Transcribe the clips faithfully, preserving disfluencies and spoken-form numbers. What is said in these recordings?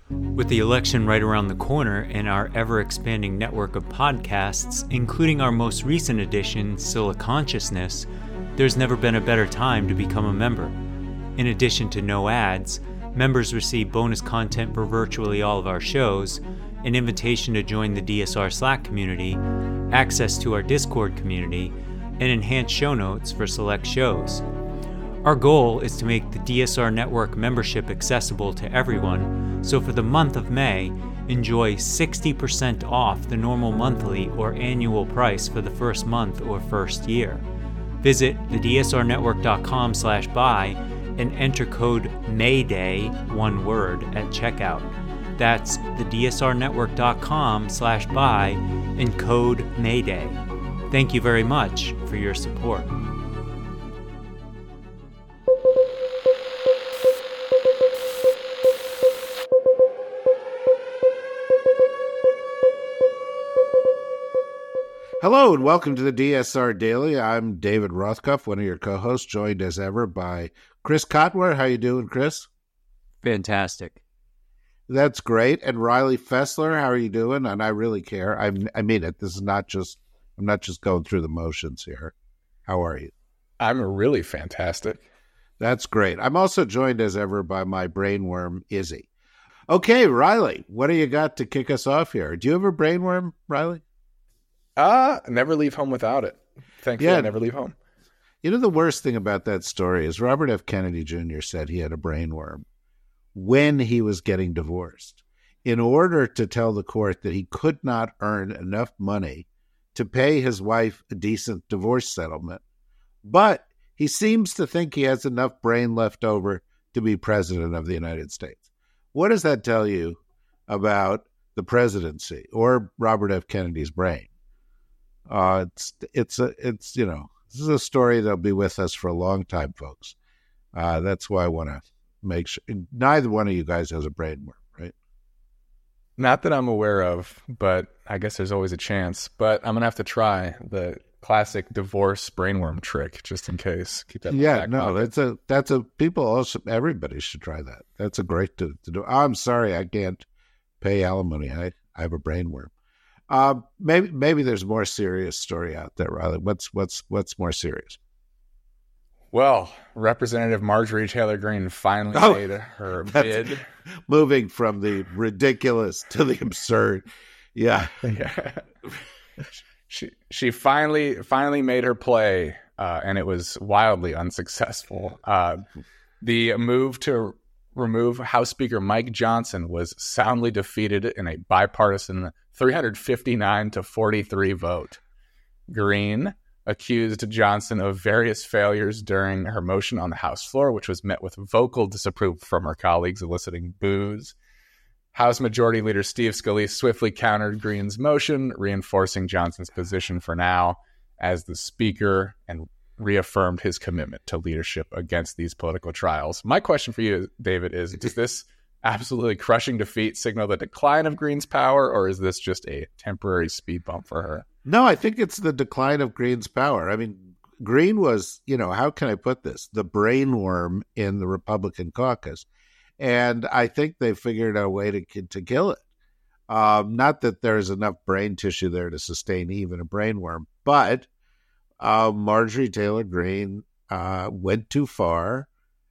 With the election right around the corner and our ever-expanding network of podcasts, including our most recent edition, Scylla Consciousness, there's never been a better time to become a member. In addition to no ads, members receive bonus content for virtually all of our shows, an invitation to join the D S R Slack community, access to our Discord community, and enhanced show notes for select shows. Our goal is to make the D S R Network membership accessible to everyone, so for the month of May, enjoy sixty percent off the normal monthly or annual price for the first month or first year. Visit the D S R network dot com slash buy and enter code MAYDAY, one word, at checkout. That's the D S R network dot com slash buy and code MAYDAY. Thank you very much for your support. Hello and welcome to the D S R Daily. I'm David Rothkopf, one of your co-hosts, joined as ever by Chris Cotware. How you doing, Chris? Fantastic. That's great. And Riley Fessler, how are you doing? And I really care. I, I mean it. This is not just, I'm not just going through the motions here. How are you? I'm really fantastic. That's great. I'm also joined as ever by my brainworm, Izzy. Okay, Riley, what do you got to kick us off here? Do you have a brainworm, Riley? Uh, never leave home without it. Thankfully, Yeah. I never leave home. You know, the worst thing about that story is Robert F. Kennedy Junior said he had a brainworm when he was getting divorced in order to tell the court that he could not earn enough money to pay his wife a decent divorce settlement. But he seems to think he has enough brain left over to be president of the United States. What does that tell you about the presidency or Robert F. Kennedy's brain? Uh, it's, it's, a, it's, you know, this is a story that'll be with us for a long time, folks. Uh, that's why I want to make sure neither one of you guys has a brainworm, right? Not that I'm aware of, but I guess there's always a chance. But I'm going to have to try the classic divorce brainworm trick just in case. Keep that in Yeah, back no, pocket. that's a, that's a, people also, everybody should try that. That's a great to, to do. I'm sorry, I can't pay alimony. I, I have a brainworm. Uh, maybe maybe there's a more serious story out there, Riley. What's what's what's more serious? Well, Representative Marjorie Taylor Greene finally Oh, made her that's- bid. Moving from the ridiculous to the absurd. Yeah. Yeah. she she finally finally made her play, uh, and it was wildly unsuccessful. Uh, the move to remove House Speaker Mike Johnson was soundly defeated in a bipartisan three hundred fifty-nine to forty-three vote. Greene accused Johnson of various failures during her motion on the House floor, which was met with vocal disapproval from her colleagues, eliciting boos. House Majority Leader Steve Scalise swiftly countered Greene's motion, reinforcing Johnson's position for now as the Speaker and reaffirmed his commitment to leadership against these political trials. My question for you, David, is does this absolutely crushing defeat signal the decline of Greene's power, or is this just a temporary speed bump for her? No, I think it's the decline of Greene's power. I mean, Greene was, you know, how can I put this? The brainworm in the Republican caucus. And I think they figured out a way to, to kill it. Um, not that there's enough brain tissue there to sustain even a brainworm, but uh, Marjorie Taylor Greene uh, went too far,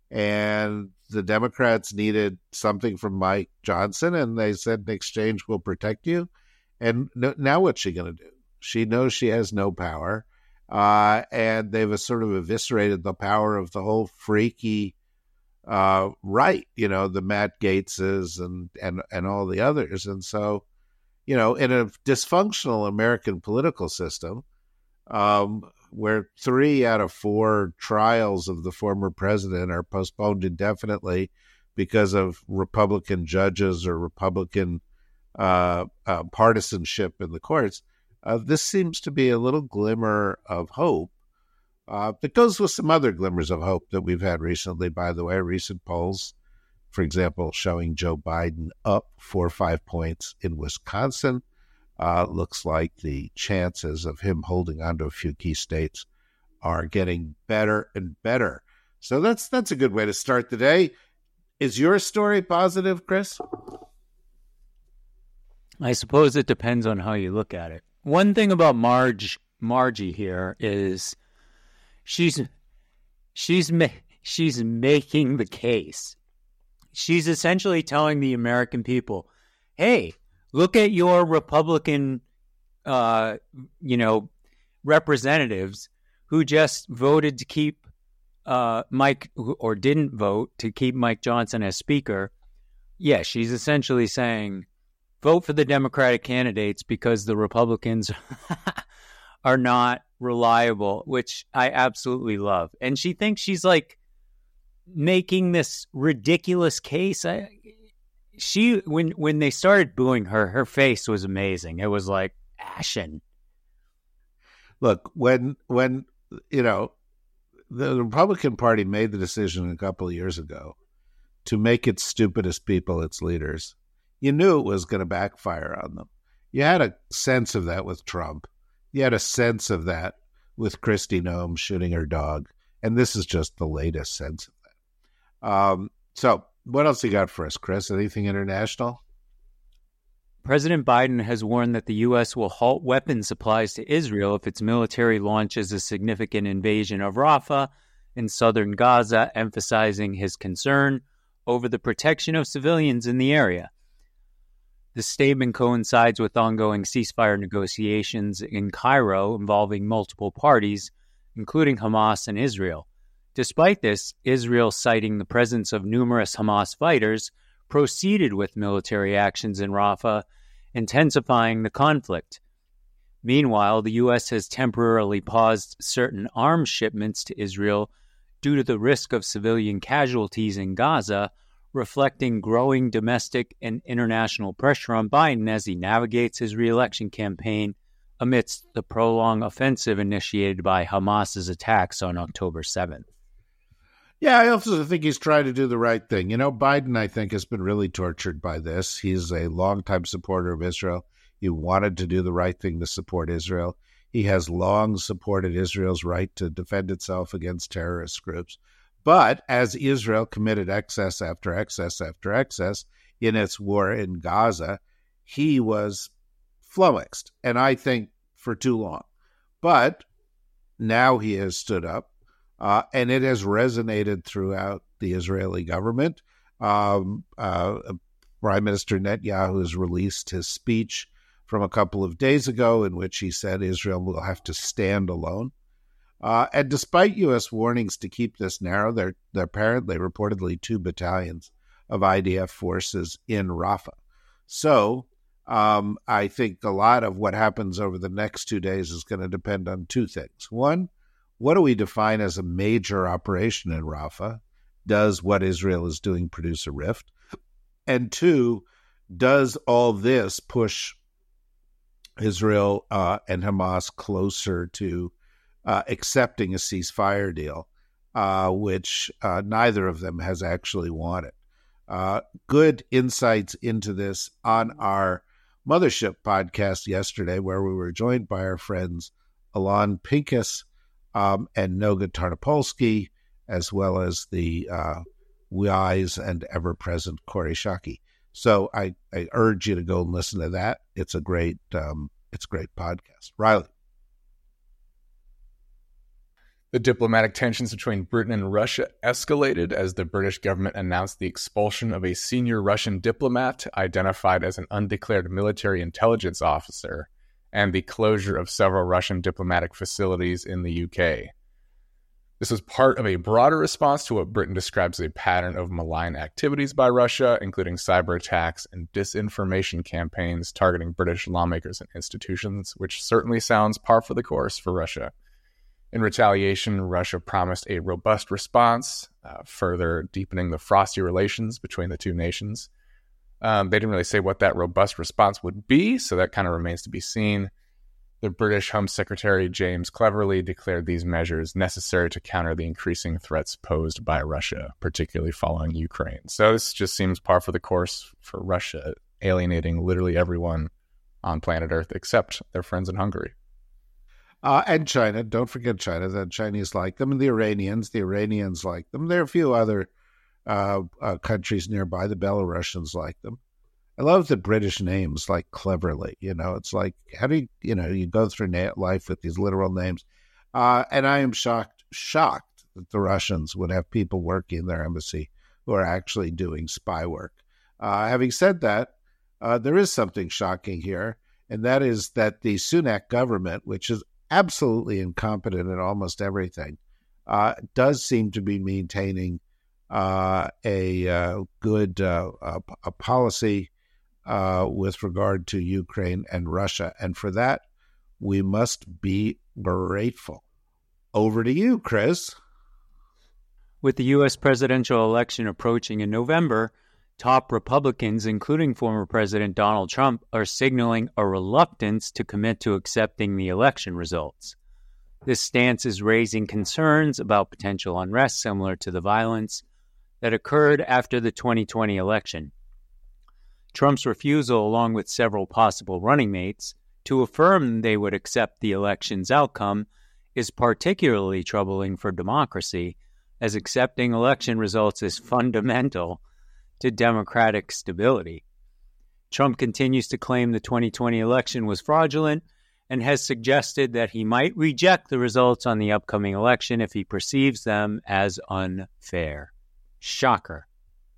and the Democrats needed something from Mike Johnson, and they said, in exchange, we'll protect you. And no, now what's she going to do? She knows she has no power, uh, and they've sort of eviscerated the power of the whole freaky uh, right, you know, the Matt Gaetzes and, and, and all the others. And so, you know, in a dysfunctional American political system, um, where three out of four trials of the former president are postponed indefinitely because of Republican judges or Republican uh, uh, partisanship in the courts, uh, this seems to be a little glimmer of hope. Uh, it goes with some other glimmers of hope that we've had recently, by the way. Recent polls, for example, showing Joe Biden up four or five points in Wisconsin. Uh, looks like the chances of him holding on to a few key states are getting better and better. So that's that's a good way to start the day. Is your story positive, Chris? I suppose it depends on how you look at it. One thing about Marge, Margie here is she's she's ma- she's making the case. She's essentially telling the American people, "Hey, look at your Republican, uh, you know, representatives who just voted to keep uh, Mike, or didn't vote to keep Mike Johnson as Speaker." Yeah, she's essentially saying, vote for the Democratic candidates because the Republicans are not reliable, which I absolutely love. And she thinks she's like making this ridiculous case. I, she when when they started booing her, her face was amazing. It was like ashen. Look, when when you know the Republican Party made the decision a couple of years ago to make its stupidest people its leaders, you knew it was going to backfire on them. You had a sense of that with Trump. You had a sense of that with Kristi Noem shooting her dog. And this is just the latest sense of that. Um, so what else you got for us, Chris? Anything international? President Biden has warned that the U S will halt weapons supplies to Israel if its military launches a significant invasion of Rafah in southern Gaza, emphasizing his concern over the protection of civilians in the area. The statement coincides with ongoing ceasefire negotiations in Cairo involving multiple parties, including Hamas and Israel. Despite this, Israel, citing the presence of numerous Hamas fighters, proceeded with military actions in Rafah, intensifying the conflict. Meanwhile, the U S has temporarily paused certain arms shipments to Israel due to the risk of civilian casualties in Gaza, reflecting growing domestic and international pressure on Biden as he navigates his re-election campaign amidst the prolonged offensive initiated by Hamas's attacks on October seventh. Yeah, I also think he's trying to do the right thing. You know, Biden, I think, has been really tortured by this. He's a longtime supporter of Israel. He wanted to do the right thing to support Israel. He has long supported Israel's right to defend itself against terrorist groups. But as Israel committed excess after excess after excess in its war in Gaza, he was flummoxed, and I think for too long. But now he has stood up, uh, and it has resonated throughout the Israeli government. Um, uh, Prime Minister Netanyahu has released his speech from a couple of days ago in which he said Israel will have to stand alone. Uh, and despite U S warnings to keep this narrow, there are apparently reportedly two battalions of I D F forces in Rafah. So um, I think a lot of what happens over the next two days is going to depend on two things. One, what do we define as a major operation in Rafah? Does what Israel is doing produce a rift? And two, does all this push Israel uh, and Hamas closer to Uh, accepting a ceasefire deal, uh, which uh, neither of them has actually wanted. Uh, good insights into this on our Mothership podcast yesterday, where we were joined by our friends Alon Pincus um, and Noga Tarnopolsky, as well as the uh, wise and ever-present Corey Shockey. So I, I urge you to go and listen to that. It's a great, um, it's a great podcast. Riley. The diplomatic tensions between Britain and Russia escalated as the British government announced the expulsion of a senior Russian diplomat identified as an undeclared military intelligence officer and the closure of several Russian diplomatic facilities in the U K. This was part of a broader response to what Britain describes as a pattern of malign activities by Russia, including cyber attacks and disinformation campaigns targeting British lawmakers and institutions, which certainly sounds par for the course for Russia. In retaliation, Russia promised a robust response, uh, further deepening the frosty relations between the two nations. Um, they didn't really say what that robust response would be, so that kind of remains to be seen. The British Home Secretary James Cleverly declared these measures necessary to counter the increasing threats posed by Russia, particularly following Ukraine. So this just seems par for the course for Russia, alienating literally everyone on planet Earth except their friends in Hungary. Uh, and China. Don't forget China. The Chinese like them, and the Iranians. The Iranians like them. There are a few other uh, uh, countries nearby. The Belarusians like them. I love the British names, like cleverly. You know, it's like, how do you, you know, you go through na- life with these literal names. Uh, and I am shocked, shocked that the Russians would have people working in their embassy who are actually doing spy work. Uh, having said that, uh, there is something shocking here, and that is that the Sunak government, which is absolutely incompetent in almost everything, uh, does seem to be maintaining uh, a uh, good uh, a, a policy uh, with regard to Ukraine and Russia. And for that, we must be grateful. Over to you, Chris. With the U S presidential election approaching in November, top Republicans, including former President Donald Trump, are signaling a reluctance to commit to accepting the election results. This stance is raising concerns about potential unrest similar to the violence that occurred after the twenty twenty election. Trump's refusal, along with several possible running mates, to affirm they would accept the election's outcome is particularly troubling for democracy, as accepting election results is fundamental to democratic stability. Trump continues to claim the twenty twenty election was fraudulent and has suggested that he might reject the results on the upcoming election if he perceives them as unfair. Shocker.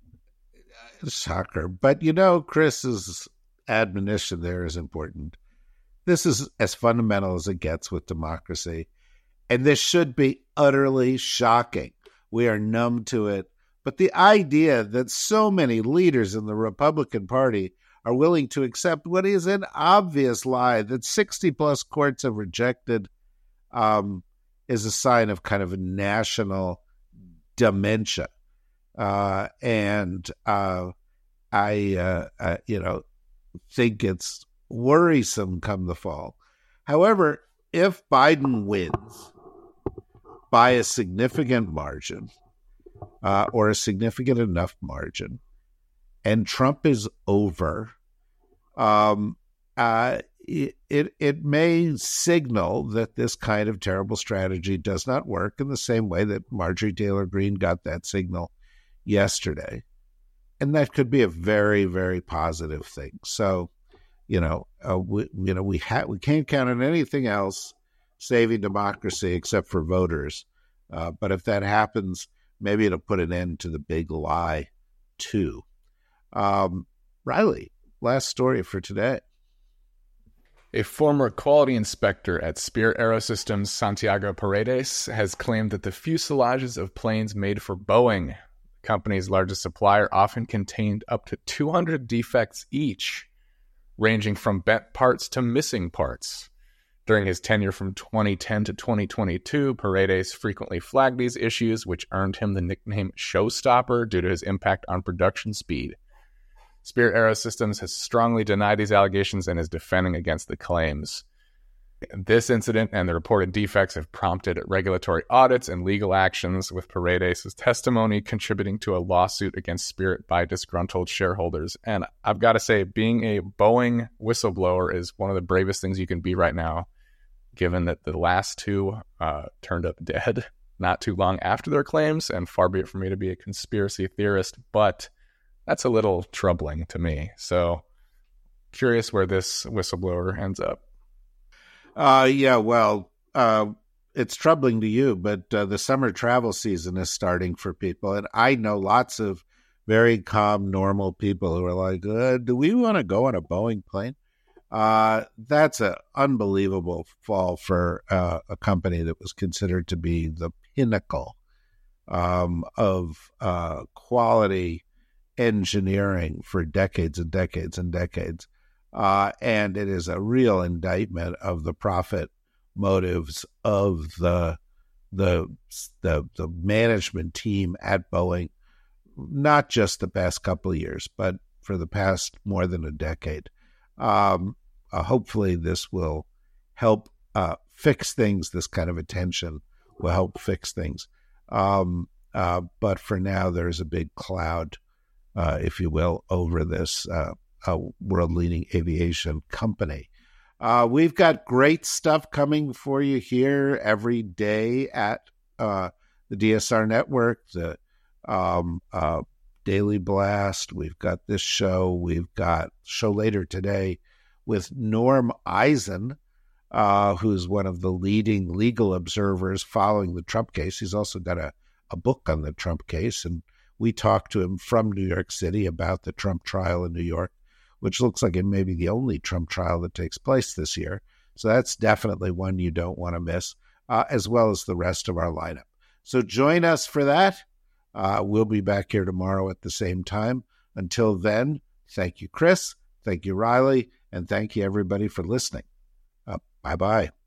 Shocker. But, you know, Chris's admonition there is important. This is as fundamental as it gets with democracy. And this should be utterly shocking. We are numb to it. But the idea that so many leaders in the Republican Party are willing to accept what is an obvious lie that sixty plus courts have rejected um, is a sign of kind of a national dementia. Uh, and uh, I, uh, uh, you know, think it's worrisome come the fall. However, if Biden wins by a significant margin, uh, or a significant enough margin, and Trump is over, um, uh, it, it it may signal that this kind of terrible strategy does not work in the same way that Marjorie Taylor Greene got that signal yesterday. And that could be a very, very positive thing. So, you know, uh, we, you know, we ha- we can't count on anything else saving democracy except for voters. Uh, but if that happens, maybe it'll put an end to the big lie, too. Um, Riley, last story for today. A former quality inspector at Spirit Aerosystems, Santiago Paredes, has claimed that the fuselages of planes made for Boeing, the company's largest supplier, often contained up to two hundred defects each, ranging from bent parts to missing parts. During his tenure from twenty ten to twenty twenty-two, Paredes frequently flagged these issues, which earned him the nickname Showstopper due to his impact on production speed. Spirit Aerosystems has strongly denied these allegations and is defending against the claims. This incident and the reported defects have prompted regulatory audits and legal actions, with Paredes' testimony contributing to a lawsuit against Spirit by disgruntled shareholders. And I've got to say, being a Boeing whistleblower is one of the bravest things you can be right now, given that the last two uh, turned up dead not too long after their claims, and far be it for me to be a conspiracy theorist, but that's a little troubling to me. So curious where this whistleblower ends up. Uh, yeah, well, uh, it's troubling to you, but uh, the summer travel season is starting for people. And I know lots of very calm, normal people who are like, uh, do we want to go on a Boeing plane? Uh, that's an unbelievable fall for uh, a company that was considered to be the pinnacle um, of uh, quality engineering for decades and decades and decades. Uh, and it is a real indictment of the profit motives of the, the the the management team at Boeing, not just the past couple of years, but for the past more than a decade. Um, uh, hopefully this will help uh, fix things. This kind of attention will help fix things. Um, uh, but for now, there's a big cloud, uh, if you will, over this uh a world-leading aviation company. Uh, we've got great stuff coming for you here every day at uh, the D S R Network. The um, uh, Daily Blast. We've got this show. We've got a show later today with Norm Eisen, uh, who's one of the leading legal observers following the Trump case. He's also got a, a book on the Trump case, and we talked to him from New York City about the Trump trial in New York, which looks like it may be the only Trump trial that takes place this year. So that's definitely one you don't want to miss, uh, as well as the rest of our lineup. So join us for that. Uh, we'll be back here tomorrow at the same time. Until then, thank you, Chris. Thank you, Riley. And thank you, everybody, for listening. Uh, bye-bye.